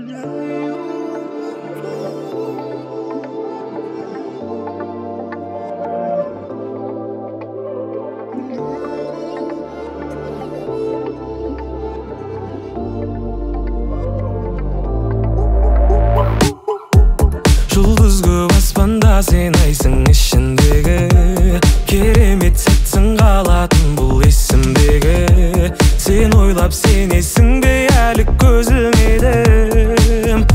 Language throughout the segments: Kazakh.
Жұлдыз көп аспанда сен айсың ішіндегі керемет сәтсің қалатын бұл есімдегі сен ойлап сенесің бе әлі көз ілмедім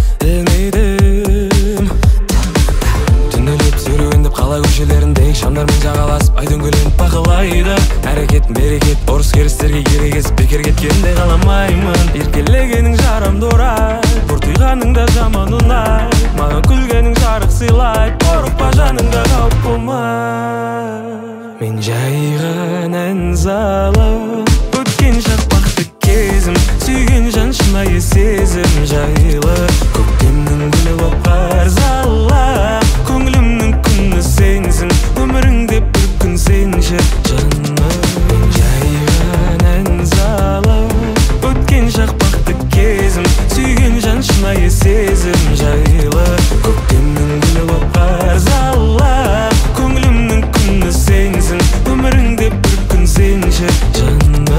түнделеп серуендеп қала көшелерінде шамдармен жағаласып ай дөңгеленіп бақылайды әрекет берекет ұрыс керістерге ерегесіп бекер кеткенде қаламаймын еркелегенің жарамды орай бұртиғаның да жаман ұнай маған күлгенің жарық сыйлайды қорықпа жаныңда қауіп болмай мен жайған ән залым өткен шақпақты кезім сүйген жан шынайы сезім жайлы көктемнің гүлі боп қарзала көңілімнің күні сенсің өміріңде бір күн сенші жаным мен жайған ән залым өткен шақпақты кезім сүйген жан шынайы сезім жайлы көктемнің гүлі боп қарзала көңілімнің күні сенсің өміріңде бір күн сенші жаным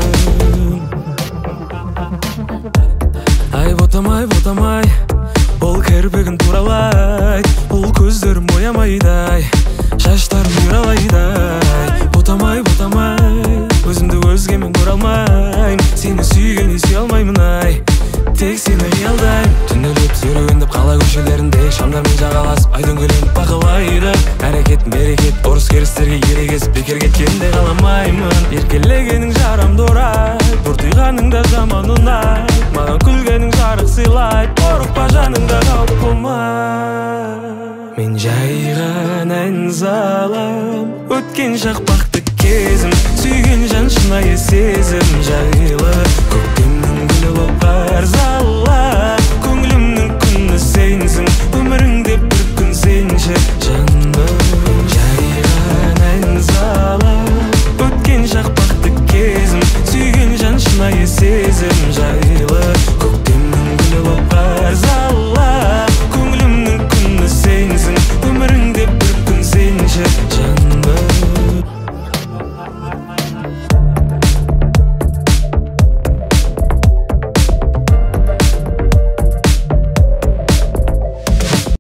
ай ботамай ол кірпігін туралай ол көздерім боямайдай шаштарым бұйралайдай ботамай өзімді өзгемен көре алмайм сені сүйген сүйе алмаймын ай тек сені қиялдайм түнделеп серуендеп қала көшелерінде шамдармен жағаласып ай дөңгеленіп бақылайды әрекет берекет ұрыс керістерге ерегесіп бекер кеткенде қаламаймын еркелегенің жарамды орай бұртиғаның да жаман ұнай маған күлгенің жарық сыйлайды қорықпа жаныңда қауіп болмай мен жайған ән залым өткен шақпақты кезім сүйген жан шынайы сезім жай